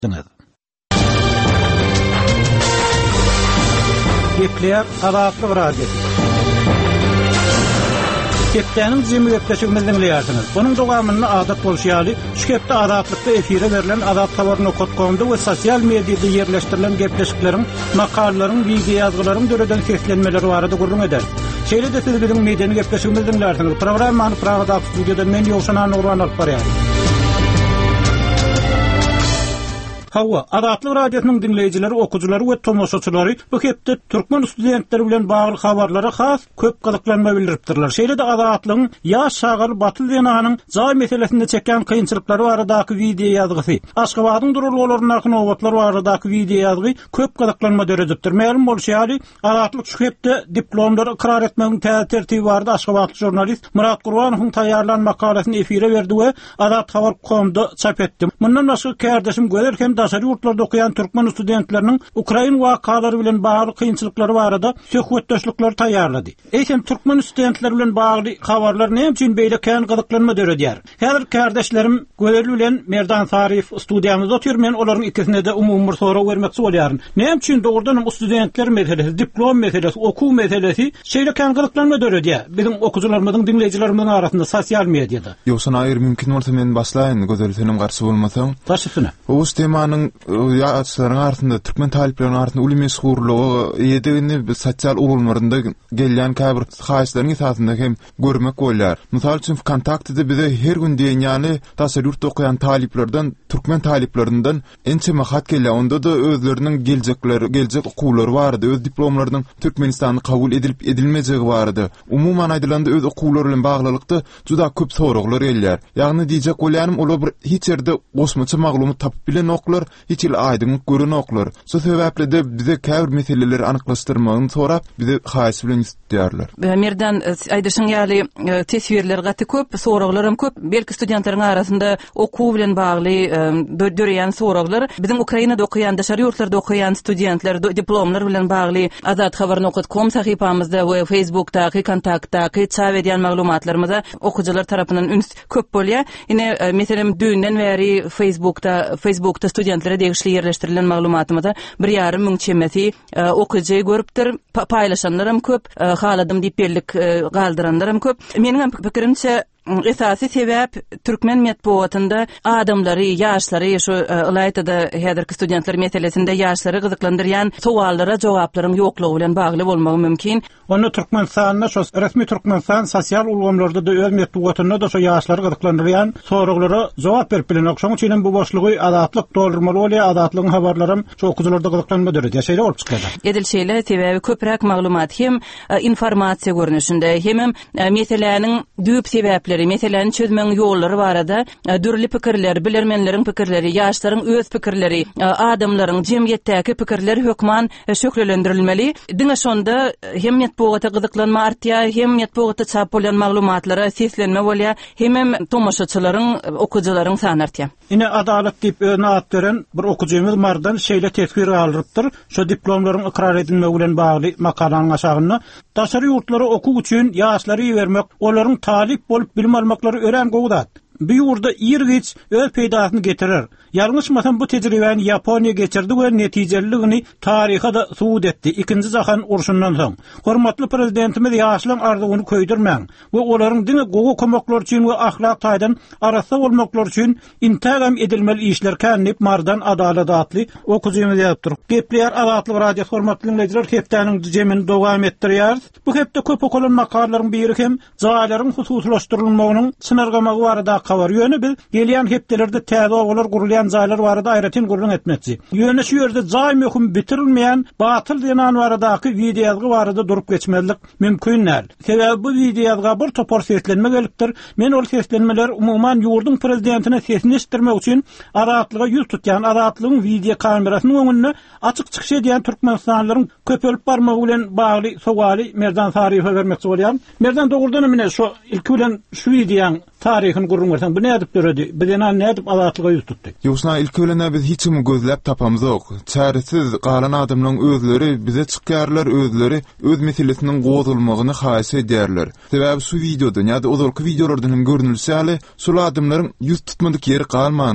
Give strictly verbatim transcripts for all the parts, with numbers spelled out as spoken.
etdiniz. Gepler Azatlyk Radiosu. Geplerin jemi gepleşigimizden dileýärsiniz. Bunun dowamyny adat bolşýaly, şu gepde azatlykda efire berilen Azat Habaryny okutganda we sosial mediada ýerleşdirilen gepleşikleriň, makalalaryň, video ýazgylaryň döredän seslenmeleri barada gurrun eder. Şeýle de siz biziň mediany gepleşigimizden dileýärsiniz. Programmany Pragada studioda men Ýowşan Nurwan alyp barýar. Hawa, Azatlyk Radiosynyň dinleýijileri, okujylary we tomoşaçylary bu hepde türkmen studentleri bilen bagly habarlara has köp gyzyklanma bildiripdirler. Şeýle de Azatlygyň ýaş şagyr Batyl Wenanyň jaý meselesinde çeken kynçylyklary baradaky video ýazgysy, Aşgabatyň durulgalaryna nowatlar baradaky video ýazgy köp gyzyklanma döredipdir. Ma'lum bolşýaly, Azatlyk şu hepde diplomlary ikrar etmegiň tertibi barada Aşgabatly jurnalist Murat Gurbanowyň taýýarlan makalasyny efire berdi we Azat Habar komda çap etdi. Mundan başga kardeşim görerken daşary ýurtlarda okuyan türkmen studentleriniň Ukraina wakalary bilen bagly kynçylyklary barada söhbetdeşlikler taýýarlady. Eýsem türkmen studentler bilen bagly habarlar näme üçin beýle kän gyzyklanma döredýär? Häzir kardeşlerim Göwerli bilen Merdan Sarif studiýamyzda otur, men olaryň ikisine de umumy bir soraw bermekçi bolýarym. Näme üçin dogrudan studentler meselesi, diplom meselesi, okuw meselesi şeýle kän gyzyklanma döredýär? Biziň okuwçylarymyzyň, dinleýijilerimizin arasynda sosial mediada. Ýoksa aýr mümkin bolsa men başlaýyn, gözel senem garşy bolmasaň. Başysyna. Bu temanyň ýaşlaryň arasynda türkmen taýypleriň arasynda uly meşhurlugy ýedigini sosial urulmalarynda gelýän käbir haýyslaryň esasynda hem görmek bolýar. Mysal üçin kontaktda bize her gün diýen ýaly daşary ýurtda okuyan taýyplerden, türkmen taýyplerinden ençe mahat gelýär. Onda da özleriniň geljekleri, geljek okuwlary bardy, öz diplomlarynyň Türkmenistanda kabul edilip edilmejegi bardy. Umumyň aýdylanda öz okuwlary bilen baglylykda juda köp soraglar gelýär. Ýagny diýjek bolýanym, olar bir hiç ýerde gosmaça maglumat tapyp bilen oklar, hiç il aýdyň görün oklar. Şu sebäple de bize käbir meseleleri anyklaşdyrmagyny sorap, bize haýsy bilen istidýärler. Merdan aýdyşyň ýaly tesbirler gaty köp, soraglarym köp. Belki studentleriň arasynda okuw bilen bagly döreýän soraglar, biziň Ukrainada okuyan, daşary ýurtlarda okuyan studentler diplomlar bilen bagly Azat Habaryny okut kom sahypamyzda we Facebookda, kontaktda, çap edýän maglumatlarymyza okuwçylar tarapyndan üns köp bolýar. Ine meselem dünden bäri Facebookda, Facebookda studentlere degişli yerleştirilen maglumatymyza bir ýarym müň çemeti okuwçy görüpdir, paýlaşanlarym köp, haladym diýip bellik galdyranlarym köp. Meniň pikirimçe esasy sebäp türkmen medeniýetinde adamlary, ýaşlary, şu ýaýtada häzirki studentler meselesinde ýaşlary gyzyklandyrýan sowallara jogaplaryň ýoklugy bilen bagly bolmagy mümkin. Onu Türkmenistan'da şu resmi Türkmenistan sosial ulgamlarda da öz medeniýetinde da şu ýaşlary gyzyklandyrýan soraglara jogap berip bilen okşaň üçin bu boşlugy azatlyk doldurmaly bolýar, azatlygyň habarlarym şu okuwçylarda gyzyklanma döredýär. Şeýle bolup çykýar. Edil şeýle sebäbi köpräk maglumat hem informasiýa görnüşinde hem meseleleriň düýp sebäpleri, meselelerini çözmeň ýollary barada dürli pikirler, bilermenleriň pikirleri, ýaşlaryň öz pikirleri, adamlaryň jemgyýetdäki pikirleri hökman şöklendirilmeli. Diňe şonda hem medeniýete gyzyklanma artýar, hem medeniýete çap bolan maglumatlara seslenme bolýar, hem tomoşaçylaryň, okuwçylaryň sany artýar. Ine adalet diýip öňe at beren bir okuwçymyz Mardan şeýle tesbir alypdyr. Şu diplomlaryň ikrar edilmegi bilen bagly makalanyň aşagyna daşary ýurtlara okuw üçin ýaşlary bermek, olaryň talip bolup bilim almaklary ören gowdat. Bu ýurda ýergiç öz peýdasyny getirir. Ýalňyşmasam bu tejribäni Ýaponiýa geçirdi we netijeligini taryha da suwd etdi. Ikinji jahan urşundan soň. Hormatly prezidentimiz ýaşlaryň arzuwyny köýdirmäň we olaryň diňe gowy komaklar üçin we ahlak taýdan arasy bolmaklar üçin intagam edilmeli işler känip Mardan adalet atly okuwçymyz ýatyr. Gepler Azatlyk Radio hormatly dinleýijiler, hepdeniň jemini dowam etdirýär. Bu hepde köp okulan makalalaryň biri hem jaýlaryň hususlaşdyrylmagynyň sınargamagy barada habar ýöne biz gelýän hepdelerde täze owalar gurulýan jaýlar barada aýratyn gurulun etmekçi. Ýöne şu ýerde jaý möhüm bitirilmeýän Batyl Wenan baradaky video ýazgy barada durup geçmelik mümkinler. Sebäbi bu video ýazga bir topar seslenme gelipdir. Men ol seslenmeler umumyň ýurdun prezidentine sesini iştirmek üçin aratlyga ýüz tutýan aratlygyň video kamerasynyň öňünde açyk çykyş edýän türkmenistanlylaryň köpelip barmagy bilen bagly sowaly Merdan Sarif'e bermekçi bolýan. Merdan dogrudan mene şu ilki bilen şu videoň tarihin gurrun versen bu nädip döredi? Bizden nädip azatlyga ýüz tutdy? Ýoksa ilki bilen biz hiç kim gözläp tapamyzok. Çaresiz galan adamlaryň özleri bize çykýarlar, özleri öz meselesiniň gozulmagyny haýsy edýärler. Sebäbi şu videoda ýa-da ozalky videolardan hem görnülse hali şu adamlaryň ýüz tutmadyk ýeri galmandyr.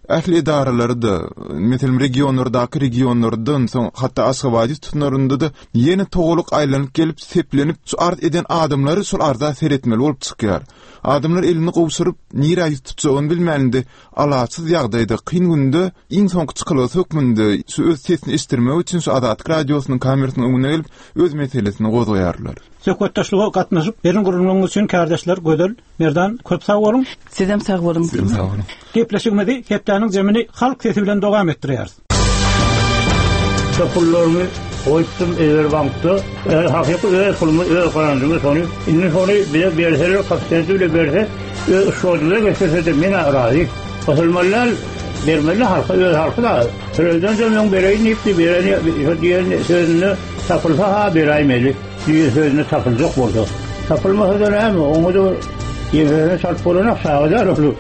ähli idaralary da, meselem regionlardaky regionlardan soň hatda Aşgabaty tutunlarynda da ýene togulyk aýlanyp gelip seplenip şu art eden adamlary şol arda seretmeli bolup çykýar. Adamlar elini gowsuryp nira tutjagyny bilmälinde, alaçsız ýagdaýda kyn günde iň soňky çykylysy hökmünde şu öz sesini istirmek üçin şu Adatyk radiosynyň kamerasynyň öňüne gelip öz meselesini gozgoýarlar. Söhbetdeşlige gatnaşyp berin gurulmagy üçin kardeşler gödel merdan köp sag bolun. Siz hem sag bolun. Siz sag bolun. Gepleşigmedi hepdäniň jemini halk sesi bilen dowam etdirýär. Pullarımı koydum eğer bankta hakiki öyle pulumu öyle karandım sonra inni sonra bir bir her kapsiyeti bile verse şurada geçse de bana razı fasulmalar vermeli halka öyle halka da sözden sonra bereyin ipti bereni diğer sözünü tapılsa ha beraymeli diğer sözünü tapılacak burada tapılmasa da ne mi onu da yerine çarpılana sağlar olur.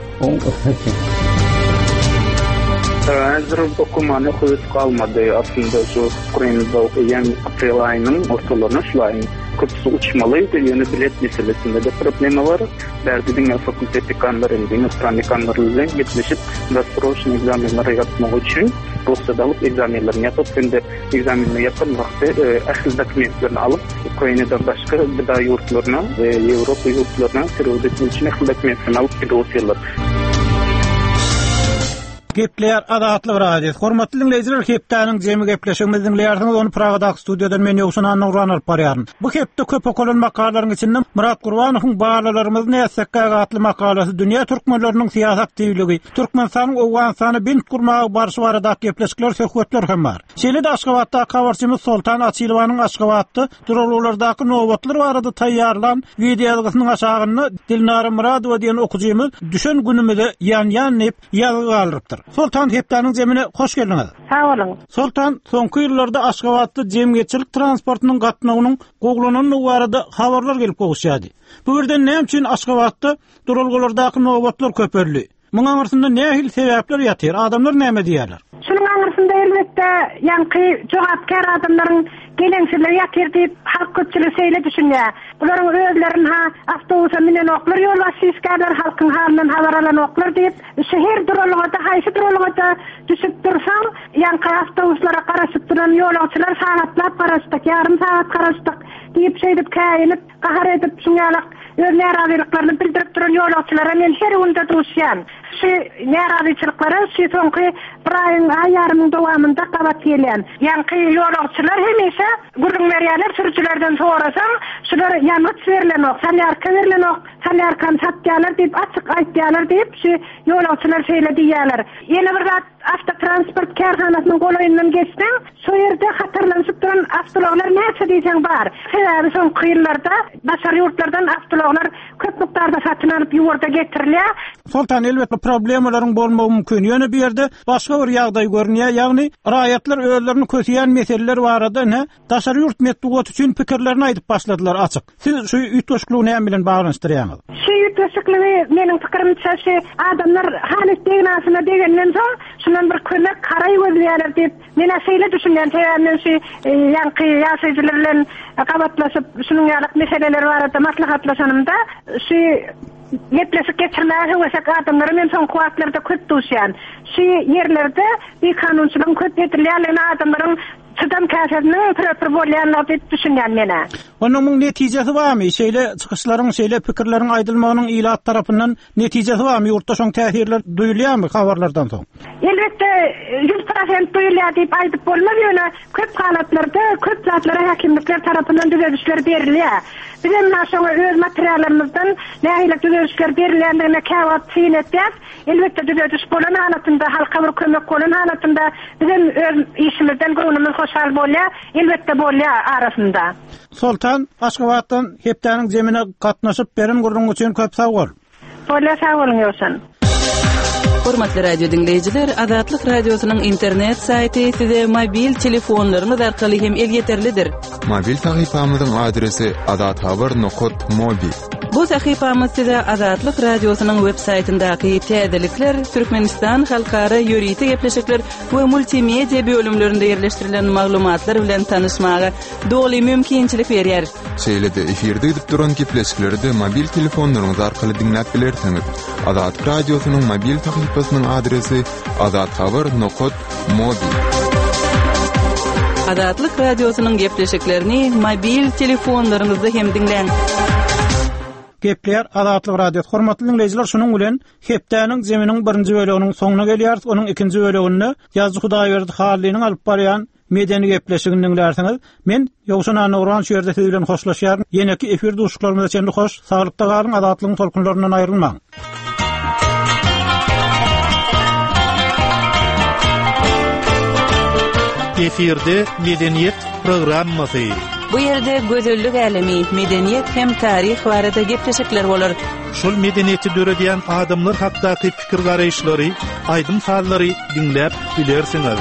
Hazır okumanı kuyut kalmadı aslında şu Ukrayna'da yan april ayının ortalarına şulayın kutusu uçmalıydı yeni bilet meselesinde de problemi var. Derdi dünya fakülteti kanlarında inosranlı kanlarıyla yetişip dastroşun egzamenleri yapmak için Rusya'da alıp egzamenlerini yapıp şimdi egzamenleri yapan vakti ahil dokumentlerini alıp Ukrayna'dan başka gıda yurtlarına Avrupa yurtlarına teröristler için ahil dokumentlerini alıp gidiyorlar. Gepler Adatlyk radio. Hormatly dinleýijiler, hepdäniň jemi gepleşigimizi dinleýärsiňiz. Onu Pragada studiýadan men ýoksun Annuran alyp barýaryn. Bu hepde köp okulan makalaryň içinden Murat Gurbanowyň baglalarymyz näsekkä gatly makalasy dünýä türkmenläriniň siýasat aktivligi, Türkmenistanyň Owganstany bint gurmagy barşy barada gepleşikler, söhbetler hem bar. Şeýle de Aşgabatda kawarçymyz Sultan Açylowanyň Aşgabatda durulurlardaky nowbatlar barada taýýarlan videosynyň aşagyny Dilnara Muradowa diýen okujymyz düşen günümizde ýan-ýan nep ýazyp alypdyr. Sultan hepdäniň jemine hoş geldiňiz. Sag bolun. Sultan, soňky ýyllarda Aşgabatda jemgyýetçilik transportynyň gatnagynyň goglanyny barada habarlar gelip gowuşýady. Bu birden näme üçin Aşgabatda durulgulardaky nowbatlar köpeldi? Muňa aňyrsynda nähil sebäpler ýatyr? Adamlar näme diýerler? Şunuň aňyrsynda elbetde ýanky jogapkar adamlaryň gelençileri ýatyr diýip halk köpçüligi seýle düşünýär. Olaryň özlerini ha awtobusa minen oklar ýol başçysyklar halkyň halinden habar alan oklar diýip şehir durulugada haýsy durulugada düşüp dursaň ýanky awtobuslara garaşyp duran ýolagçylar sagatlap garaşdyk, ýarym saat garaşdyk diýip şeýdip käýinip gahar edip şuňalak öz närazylyklaryny bildirip duran ýolagçylara men her günde durýan. Şu närazyçylyklary şu soňky bir aýyň aýarymyň dowamında gabat gelýän. Ýanky ýolagçylar hemişe gurulmaýarlar sürücülerden sorasaň şular ýangyt berilen ok, salyarka berilen ok, salyarkan satýarlar diýip açyk aýtýarlar diýip şu ýolagçylar şeýle diýýärler. Ýene bir zat avtotransport karhanasynyň golaýyndan geçdiň, şu ýerde hatarlanyp duran avtologlar näçe diýsen bar. Sebäbi soň kıyırlarda, başar ýurtlardan avtologlar köp miktarda satyn alyp ýurda getirilýär. Sultan elbetde problemlaryň bolmagy mümkin. Ýöne bir ýerde başga bir ýagdaý görünýär. Ýagny raýatlar özlerini kötüýän meseleler barada ne daşary ýurt metdugat üçin pikirlerini aýdyp başladylar açyk. Siz şu ýetişikliği näme bilen baglanşdyrýaňyz? Şu ýetişikliği meniň pikirimçe şu adamlar halyk degnasyna degenden soň şundan bir kömek garaý gözlýärler diýip men şeýle düşünýän täýärmen şu ýanky ýaşaýjylar bilen gabatlaşyp şunuň ýalyk meseleler barada maslahatlaşanymda şu Yetleşik geçirmeye hüvesek adamları men son kuatlarda köp duşyan. Şu yerlerde bir kanunçuluğun köp yetirleyen adamların çıdam kâsirinin pırpır bolyanlar diýip düşünýän mene. Onuň netijesi barmy? Şeýle çykyşlaryň, şeýle pikirleriň aýdylmagynyň ilat tarapyndan netijesi barmy? Ýurtda şoň täsirler duýulýarmy habarlardan soň? Elbetde yüz prosent duýulýar diýip aýdyp bolmaz ýöne köp halatlarda köp zatlara hakimlikler tarapyndan düzedişler berilýär. Bizim naşoňa öz materiallarymyzdan nähili düzedişler berilýändigine käwat çiğnetýär. Elbetde düzediş bolan halatynda halka bir kömek bolan halatynda bizim öz işimizden gönlümüz hoşal bolýar, elbetde bolýar arasynda. Sultan, Aşgabatdan hepdäniň jemine gatnaşyp berim gurrun üçin köp sag bol. Bolýar, sag bolun ýolsun. Hormatly radio dinleyijiler, Adatlyk radiosynyň internet saýty size mobil telefonlaryňyz arkaly hem el ýeterlidir. Mobil sahypamyzyň adresi adathabar nokta mobi. Bu sahifamız size Azatlyk Radiosynyň web saytyndaky täzelikler, Türkmenistan halkara ýörüýti gepleşikler we multimedia bölümlerinde ýerleşdirilen maglumatlar bilen tanışmaga doly mümkinçilik berýär. Şeýlede efirde edip duran gepleşikleri mobil telefonlaryňyz arkaly dinläp bilersiňiz. Azatlyk Radiosynyň mobil sahypasynyň adresi azathabar nokta mobi. Azatlyk Radiosynyň gepleşiklerini mobil telefonlaryňyzda hem dinleň. Gepler Azatlyk Radio. Hormatly dinleyijiler, şonuň bilen hepdäniň zeminiň birinji böleginiň soňuna gelýär. Onuň ikinji bölegini Ýazgy Hudaýberdi Halynyň alyp barýan medeni gepleşigini dinlersiňiz. Men Ýowşan Nurhan şu ýerde siz bilen hoşlaşýar. Ýene-ki efir duşuklarymyza çenli hoş, saglykda galyň, azatlygyň tolkunlaryndan aýrylmaň. Efirde Medeniyet programmasy. Bu ýerde gözellik alemi, medeniýet hem taryh barada gepleşikler bolar. Şol medeniýeti döredýän adamlar hakdaky pikir garaýşlary, aýdym sallary dinläp bilersiňiz.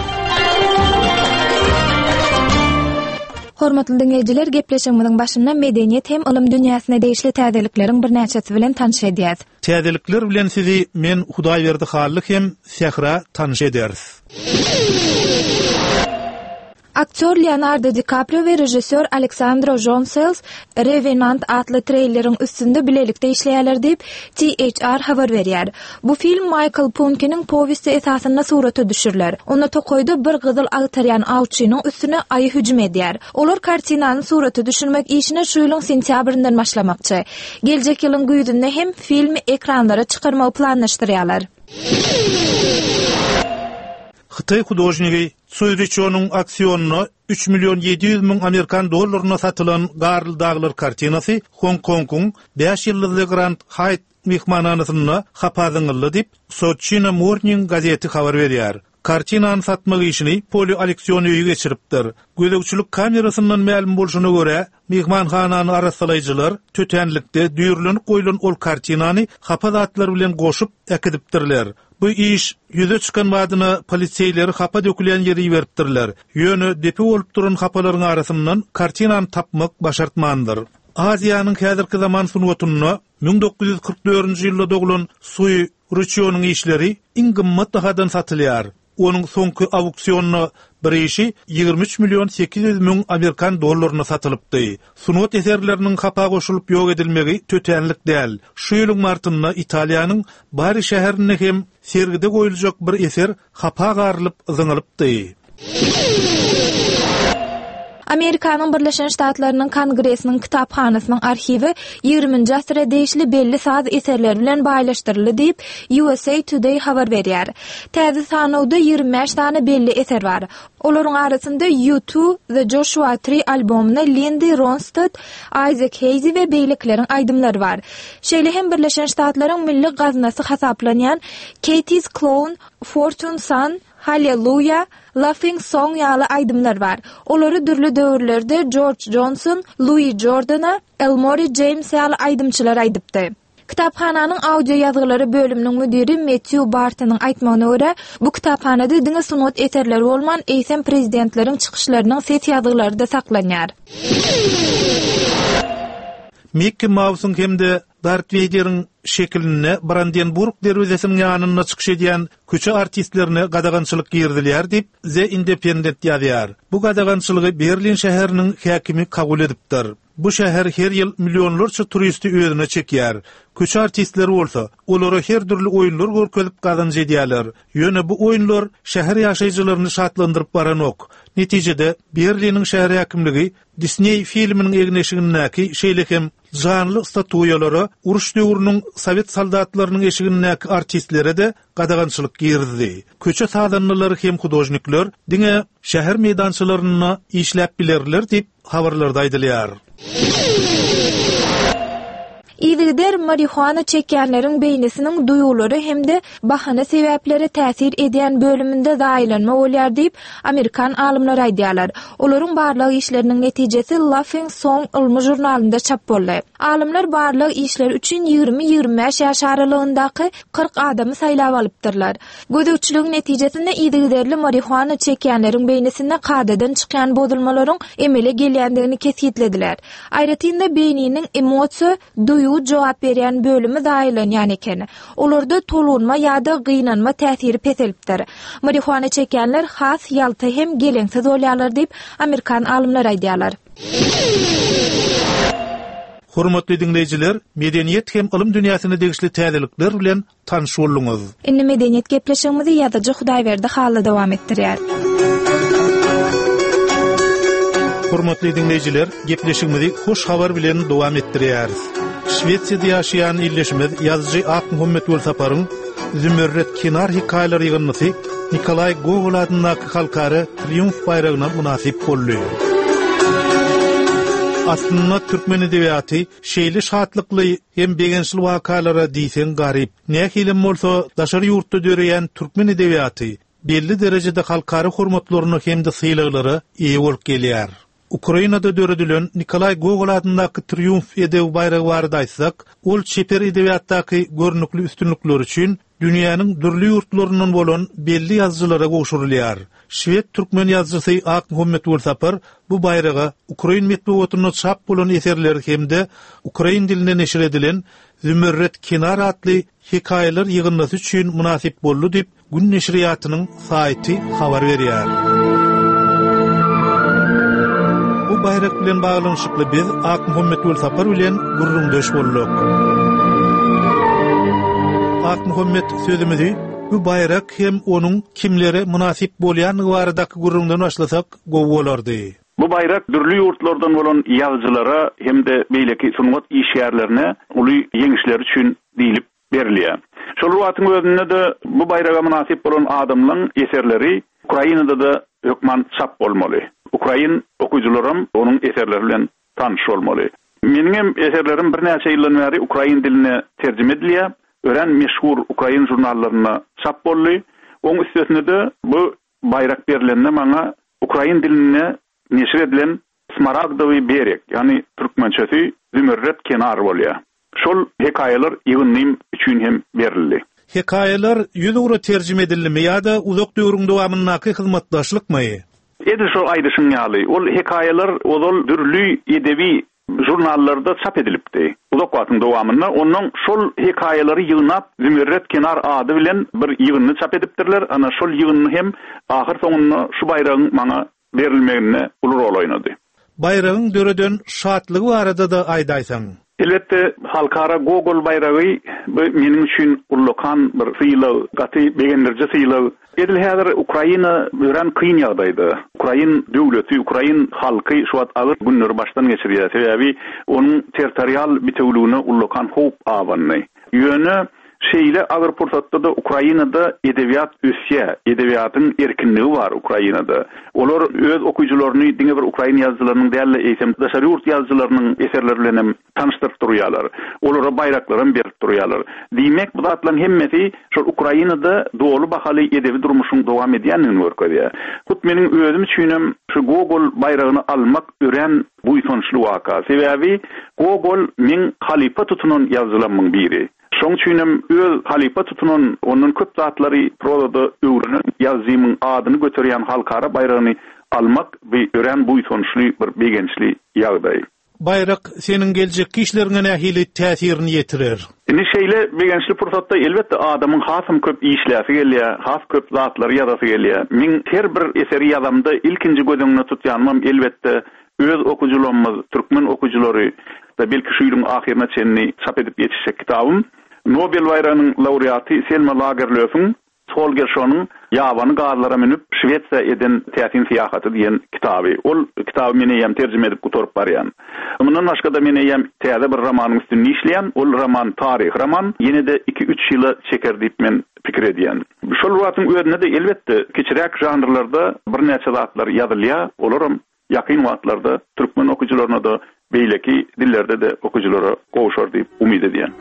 Hormatly dinleyijiler, gepleşigimiň başynda medeniýet hem ilm dünýäsine değişli täzelikleriň bir näçesi bilen tanış edýäs. Täzelikler bilen sizi men Hudaýberdi Halyk hem Sehra tanış ederiz. Aktör Leonardo DiCaprio ve rejissör Alexandro Jones Revenant adlı trailerin üstünde bilelikde işleýärler diýip T H R habar berýär. Bu film Michael Punke'nin povesti esasyna suraty düşürler. Onda tokoyda bir gyzyl agtaryan awçynyň üstüne aýy hüjüm edýär. Olar kartinanyň suraty düşürmek işine şu ýylyň sentýabryndan başlamakçy. Geljek ýylyň güýdünde hem film ekranlara çykarmagy planlaşdyrýarlar. Xitay hudojnigi Soýryçonuň aksiýonuny üç milyon ýedi ýüz miň Amerikan dollaryna satylan Garly Daglar kartinasy Hong Kongyň beş ýyllyk Grand Hyatt mehmanhanasyna hapazyňly diýip Sochina Morning gazeti habar berýär. Kartinany satmak işini poli auksion öýüne geçiripdir. Gözegçilik kamerasynyň ma'lum bolşuna görä, mehmanhanany arasalayjylar tötenlikde düýrlenip goýulan ol kartinany hapazatlar bilen goşup ekidipdirler. Bu iş yüze çıkan wadyna polisiýeler hapa dökülen ýeri beripdirler. Ýöne depi bolup duran hapalaryň arasyndan kartinany tapmak başartmandyr. Aziýanyň häzirki zaman sunuwatyny bin dokuz ýüz kırk dördünji ýylda doglan Suy Ruçyonyň işleri iň gymmat bahadan satylýar. Onuň soňky auksionuny bir işi ýygrimi üç milyon sekiz ýüz miň Amerikan dollaryna satylypdy. Sunwat eserleriniň hapa goşulyp ýok edilmegi tötenlik däl. Şu ýylyň martynda Italiýanyň Bari şäherine hem sergide goýuljak bir eser hapa garylyp zyňylypdy. Amerikanyň Birleşen Ştatlarynyň Kongresiniň kitapxanasynyň arxivi ýygrimiňji asyrda değişli belli saz eserler bilen baýlaşdyryldy diýip U S A Today habar berýär. Täze sanawda ýygrimi beş tane belli eser bar. Olaryň arasynda U two, The Joshua Tree albomuna Lindy Ronstadt, Isaac Hayes we beýlekleriň aýdymlary bar. Şeýle hem Birleşen Ştatlaryň milli gaznasy hasaplanýan Katie's Clown, Fortune Son, Hallelujah, Laughing Song ýaly aýdymlar bar. Olary dürli döwürlerde George Johnson, Louis Jordan, Elmore James ýaly aýdymçylar aýdypdy. Kitapxananyň audio ýazgylary bölüminiň müdiri Matthew Barton'yň aýtmagyna görä, bu kitapxanada diňe sunat eserleri bolman eýsem prezidentleriň çykyşlarynyň set ýazgylary da saklanýar. Mickey Mouse'un hemde Darth Vader'ın şekline Brandenburg derwezesiniň ýanyna çykyş edýän köçe artistlerine gadagançylyk girdilýär diýip The Independent ýazýar. Bu gadagançylygy Berlin şäheriniň häkimi kabul edipdir. Bu şäher her ýyl millionlarça turisti özüne çekýär. Köçe artistleri bolsa, olary her türlü oýunlar görkezip gazanç edýärler. Ýöne bu oýunlar şäher ýaşaýjylaryny şatlandyryp baranok. Netijede Berliniň şäher häkimligi Disney filminiň egneşigindäki şeýlekem janly statuýalary uruş döwrüniň Sowet soldatlarynyň eşigindäki artistlere de gadagançylyk girdi. Köçe sadanlylary hem hudojnikler diňe şäher meýdançylaryny işläp bilerler diýip habarlarda aýdylýar. İzigder marihuana çekýänleriň beýnesiniň duýulary hemde bahana sebäpleri täsir edýän bölüminde daýlanma bolýar diýip Amerikan alymlar aýdýarlar. Olaryň barlyk işleriniň netijesi Laughing Song ilmi jurnalynda çap boldy. Alymlar barlyk işler üçin ýygrimi ýygrimi beş ýaş aralygyndaky kırk adamy saýlap alypdyrlar. Gödükçülüň netijesinde izigderli marihuana çekýänleriň beýnesinde kadadan çykýan bozulmalaryň emele gelýändigini kesýetlediler. Aýratynda beýniniň emosiýa, duýu soruyu jogap berýän bölümi daýlanýan eken. Olarda tolunma ýa-da gynanma täsiri peselipdir. Marihuana çekenler has ýalty hem gelensiz bolýarlar diýip Amerikan alymlar aýdýarlar. Hormatly dinleýijiler, medeniýet hem ilim dünýäsine degişli täzelikler bilen tanyş bolluňuz. Indi medeniýet gepleşigimizi ýazyjy Hudaýberdi haly dowam etdirýär. Hormatly dinleýijiler, gepleşigimizi hoş habar bilen dowam etdirýäris. Şwetsiýada ýaşaýan illeşmez ýazyjy Ak Muhammed Bolsaparyň Zümürret Kenar hikaýelary ýygnysy Nikolay Gogol adyndaky halkary triumf bayragyna munasip boldy. Aslında Türkmen edebiýaty şeýle şatlykly hem begençil wakalara diýsen garyp. Näkilim bolsa daşary ýurtda döreýän Türkmen edebiýaty belli derejede halkary hormatlaryny hem de syýlaglary iyi bolup gelýär. Ukrainada döredilen Nikolay Gogol adyndaky triumf edebi bayragi barada aýtsak, ol çeper edebiýatdaky görnükli üstünlikler üçin dünýäniň dürli ýurtlarynyň bolan belli ýazgylara goşurulýar. Şwed türkmen ýazgysy Ak Muhammed Bolsapar bu bayraga Ukrain metbuatyna çap bolan eserleri hemde Ukrain dilinde neşir edilen Zümürret Kenar adly hikaýeler ýygnasy üçin munasip boldy diýip Gün neşriýatynyň saýty habar berýär. Bu bayrak bilen baglanşykly biz Ak Muhammed Bolsapar bilen gurrundaş bolduk. Ak Muhammed sözümizi bu bayrak hem onun kimlere munasip bolýan baradaky gurrundan başlasak gowy bolardy. Bu bayrak dürli ýurtlardan bolan ýazgylara hem de beýleki sungat işgärlerine uly ýeňişler üçin diýilip berilýär. Şol wagtyň özünde de bu bayraga munasip bolan adamlaryň eserleri Ukrainada da hökman çap bolmaly. Ukrain okuyucularym onun eserleri bilen tanyş bolmaly. Meniň eserlerim bir näçe ýyldan beri Ukrain diline terjime edilýär. Ören meşhur Ukrain jurnallaryna çap boldy. Oň üstesinde de bu bayrak berilende maňa Ukrain diline neşir edilen Smaragdowy berek, ýani türkmençesi Zümürret Kenar bolýar. Şol hekaýeler ýygynym üçin hem berildi. Hekaýeler ýüzüňre terjime edilmi ýa-da uzak döwrüň dowamyndaky hyzmatdaşlykmy? Edi şol aýdyşyň ýaly. Ol hekaýeler ozal dürli edebi jurnallarda çap edilipdi. Uzak wagtyň dowamynda onuň şol hekaýeleri ýygnap Zümürret Kenar ady bilen bir ýygyny çap edipdirler. Ana şol ýygyny hem ahyr soňunda şu bayragyň maňa berilmegine uly rol oýnady. Bayragyň döreden şatlygy barada da aýdaýsaň. Elbette halkara Gogol bayragy bu meniň üçin ullukan bir syýlaw, gaty begenlerje syýlaw. Edil häzir Ukraina ören kyn ýagdaýda. Ukrain döwleti, Ukrain halky şu wagt agyr günleri başdan geçirýär. Sebäbi onuň territorial bitewligine ullukan howp awanny. Ýöne şeýle agyr pursatda da Ukrainada edebiýat ösýär, edebiýatyň erkinligi bar Ukrainada. Olar öz okuyjularyny diňe bir Ukrain ýazgylarynyň dälle eýsem daşary ýurt ýazgylarynyň eserleri bilen tanışdyryp durýarlar. Olara bayraklaryny berip durýarlar. Diýmek bu zatlaryň hemmeti şol Ukrainada dowly bahaly edebi durmuşyň dowam edýänini görkezýär. Hut meniň özüm üçin şu Gogol bayragyny almak ören buýsunçly waka. Sebäbi Gogol min halifa tutunan ýazgylaryň biri. Şoň üçin öz halifa tutunan onun köp zatlary prozada öwrünü ýazymyň adyny göterýän halkara bayragyny almak we ören buýsunçly bir begençli ýagdaý. Bayrak senin geljek kişilerine nähili täsirini ýetirer. Indi şeýle begençli pursatda elbetde adamyň hasym köp işläsi gelýär, has köp zatlary ýazasy gelýär. Min her bir eseri ýazamda ilkinji gözüňe tutýanmam elbetde öz okujulary, türkmen okujulary da belki şu ýylyň ahyrına çenni çap edip ýetişek kitabym Nobel bayragynyň laureaty Selma Lagerlöf'ün Solgerşonyň ýabany gazlara minip Şwetsiýa eden täsin syýahaty diýen kitaby. Ol kitaby meni ýem terjime edip gutorup barýan. Mundan başga da meni ýem täze bir romanyň üstünde işleýän, ol roman tarih roman, ýene-de iki üç ýyla çeker diýip men pikir edýän. Şol wagtyň özünde de elbetde kiçirek janrlarda bir näçe zatlar ýazylýar, olaram ýakyn wagtlarda türkmen okujularyna da beýleki dillerde de okujulara gowşar diýip umyt edýän.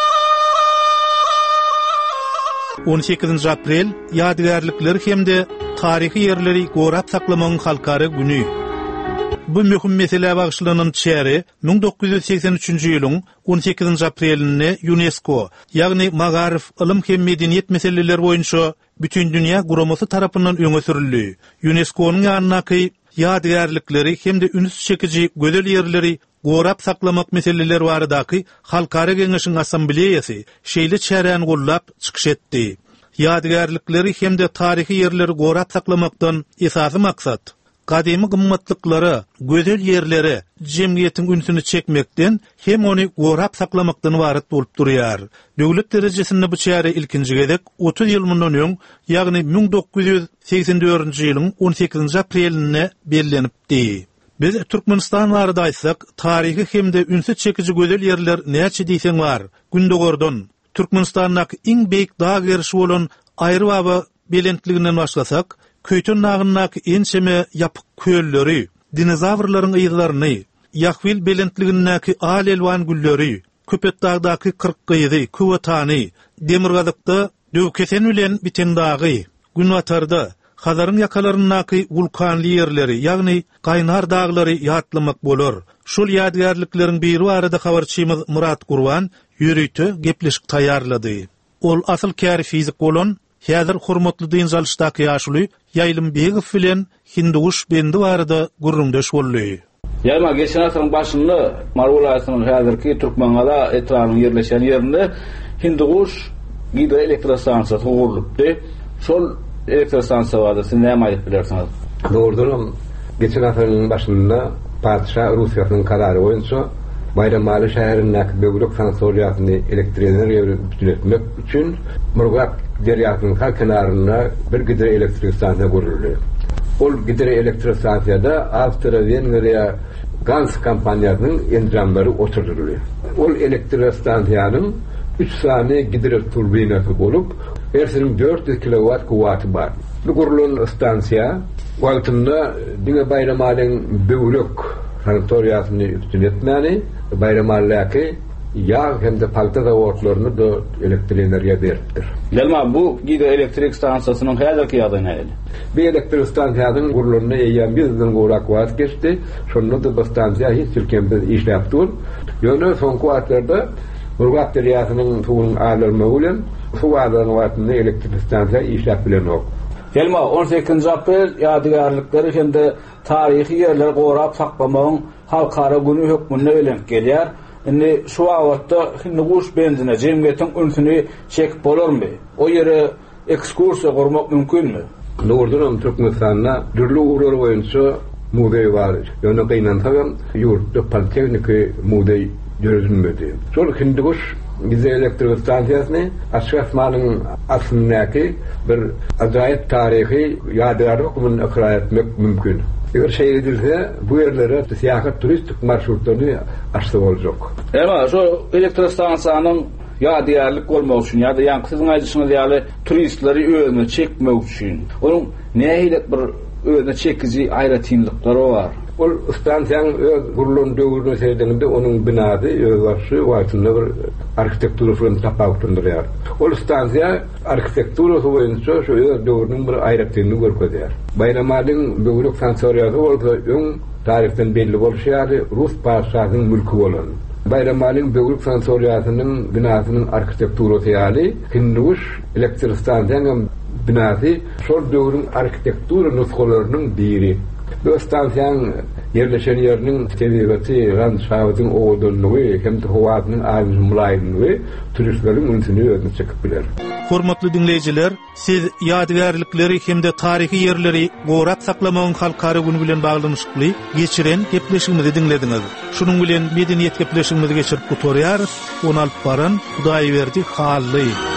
on sekizinji aprel ýadygärlikler hemde tarihi yerleri gorap saklamagyň halkary güni. Bu mühim mesele bagşylanan çäri bin dokuz yüz seksen üçinji ýylyň on sekizinji aprelinde UNESCO, ýagny Magarif Ilm hem Medeniýet meseleleri boýunça bütün dünýä guramasy tarapyndan öňe sürildi. UNESCO-nyň ýanynaky ýadygärlikleri hem de üns çekiji gözel ýerleri gorap saklamak meseleleri baradaky halkary geňeşiň assambleýasy şeýle çäräni gollap çykyş etdi. Ýadygärlikleri hem de tarihi ýerleri gorap saklamakdan esasy maksat gadymy gymmatlyklary, gözel ýerleri jemgyýetiň ünsüni çekmekden hem ony gorap saklamakdan ibaret bolup durýar. Döwlet derejesinde bu çäre ilkinji gezek otuz ýyl mundan öň, ýagny bin dokuz yüz seksen dördünji ýylyň on sekizinji aprelinde bellenipdi. Biz Türkmenistan barada aýtsak, tarihi hem de ünsü çekiji gözel ýerler näçe diýseň bar. Gündogordan Türkmenistandaky iň beýik dağ gerişi bolan Aýry Baba belentliginden başlasak, Köytün nağınnak ençeme yapık kölleri, dinozavrların ıyılaryny, Yahvil belentliginnäki al elwan gülleri, Köpet dağdaki kırk gıydı, Kuvatany, Demirgazykda döwkesen bilen biten dagy, Günwatarda, Hazarın yakalarındaki vulkanly ýerleri, ýagny gaýnar daglary ýatlamak bolar. Şol ýadygärliklerin biri barada habarçymyz Murat Gurban ýürüýte gepleşik taýýarlady. Ol asyl käri fizik bolan, häzir hormatly dynjalşdaky ýaşuly Ýaýlym Begiw bilen Hinduş bendi barada gurrundaş boldy. Ýa-ma geçen asyryň başynda Marwulasynyň häzirki Türkmenada etranyň ýerleşen ýerinde Hinduş hidroelektrostansiýasy gurulupdy. Şol elektrostansiýa barada siz näme aýdyp bilersiňiz? Doğrudur. Geçen asyryň başynda Padşah Russiýasynyň karary boýunça Bayramali şäherindäki böwrek sanatoriýasyny elektriklendirip bütünletmek üçin Murgat derýasynyň har kenaryna bir gidre elektrostansiýa guruldy. Ol gidre elektrostansiýada Awstria-Wengriýa Gans kompaniýasynyň endramlary oturduruldy. Ol elektrostansiýanyň üç sany gidre turbinasy bolup, her dört yüz kilowatt kuwaty bar. Bu gurulan stansiýa wagtynda diňe Bayramaliň böwrek sanatoriýasyny ütünletmäni, Bayramallaki yağ hem de palta zavodlaryny da elektrik energiýa beripdir. Gelma bu gide elektrik stansiýasynyň häzirki ýagy näde? Bu elektrik stansiýanyň gurulunyna ýa bizden gorak wagt geçdi. Şonda da bu stansiýa hiç türkemde işläp dur. Ýöne soňky wagtlarda Murgat derýasynyň suwunyň alyrmagy bilen su wagtyny wagtynda elektrik stansiýa işläp bilenok. Gelma on sekizinji aprel ýadygärlikleri hem de tarihi ýerler gorap saklamagyň halkara güni hökmüne bilen gelýär. Indi şu wagtda Hinduş bendine jemgyýetiň ünsüni çekip bolarmy? O ýere ekskursiýa gurmak mümkinmi? Doğrudur, Türkmenistanda dürli uğurlar boýunça mudey bar. Ýöne gynansaň ýurtda Politechniki mudey ýörülmedi. Şol Hinduş bize elektrik stansiýasyny Aşgafmanyň asyndaky bir ajaýyp tarihi ýadygar hukumun ikrar etmek mümkin. Eger şeýle edilse, bu ýerlere syýahat turistik marşrutlaryny açsa boljak. Ema şu elektrik stansiýanyň ýadygarlyk bolmak üçin ýa-da ýa-da siziň aýdyşyňyz ýaly turistleri özüne çekmek üçin, onuň nähili bir özüne çekiji aýratynlyklary bar. Ol stansiýanyň öz gurulan döwrüne seredende onuň binasy öz başy wagtynda bir arkitektura bilen tapawdyrýar. Ol stansiýa arkitekturasy boýunça şu döwrüniň bir aýratynlygy görkezýär. Bayramaliň böwrek sanatoriýasy bolsa öň tarihden belli bolýar, Rus padşahynyň mülki bolan. Bayramaliň böwrek sanatoriýasynyň binasynyň arkitekturasy ýaly Hinduş elektrik stansiýanyň binasy şol döwrüň arkitektura nuskalarynyň biri. Bu stansiýanyň yerleşen ýeriniň tebigaty, landşaftyň owdunlygy hem de howatynyň aýdyň mulaýymlygy turistleriň ünsüni özüne çekip biler. Hormatly dinleýijiler, siz ýadygärlikleri hem de tarihi ýerleri gorap saklamagyň halkary güni bilen baglanyşykly geçiren gepleşigimizi dinlediňiz. Şunuň bilen medeniýet gepleşigimizi geçirip gutorýarys. Onu alyp baran Hudaý berdi, hally.